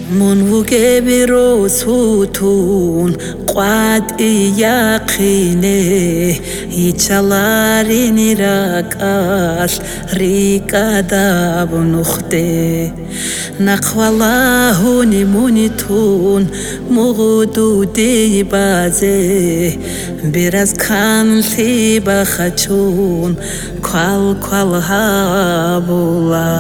منوگه برسوتون قد یقینه ایچالاری نیراکاش ریکادا بنخته نقوالله نمونیتون مغدودی بازه biraz kanli bakachun kwal habula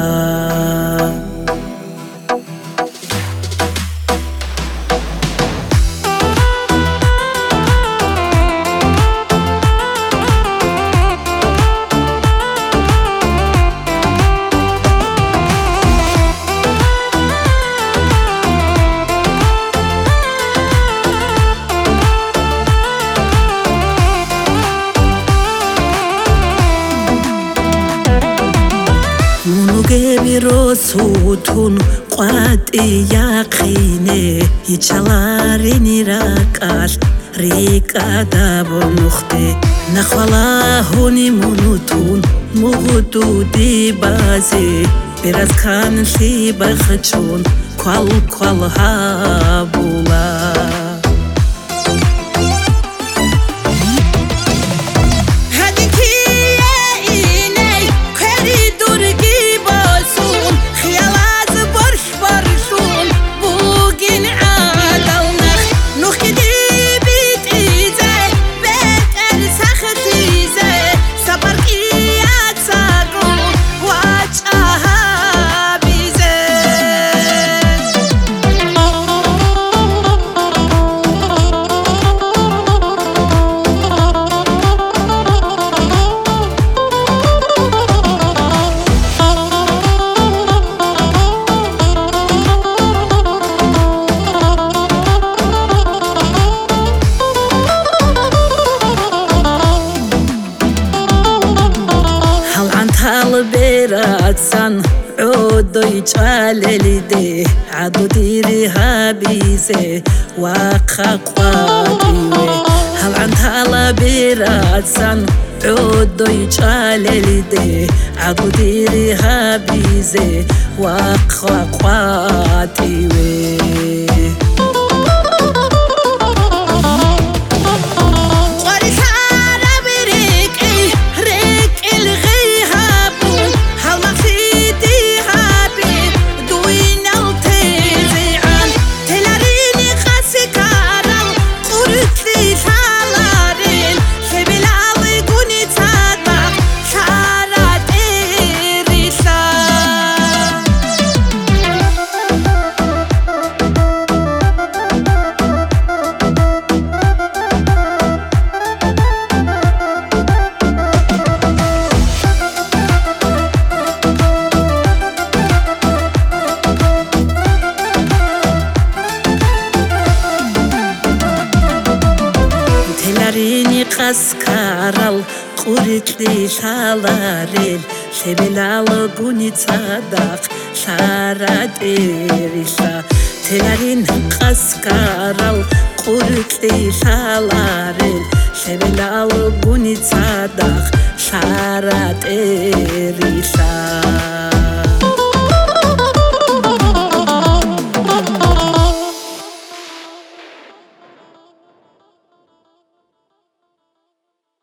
برسوتون قد یقینه ایچالاری نیراکاش ریکادا بنخته نخواله نیمونوتون مغدودی بازه biraz kanli bakachun kwal habula براتسان عودي تشالليدي عدو ديري هابيزي واقا قواتيوي هل عند هلا براتسان عودي تشالليدي عدو ديري هابيزي واقا قواتيوي Kaskaral quritli shalarel shebelalo gunitsadak sharat erisa telarin kaskaral quritli shalarel shebelalo gunitsadak sharat erisa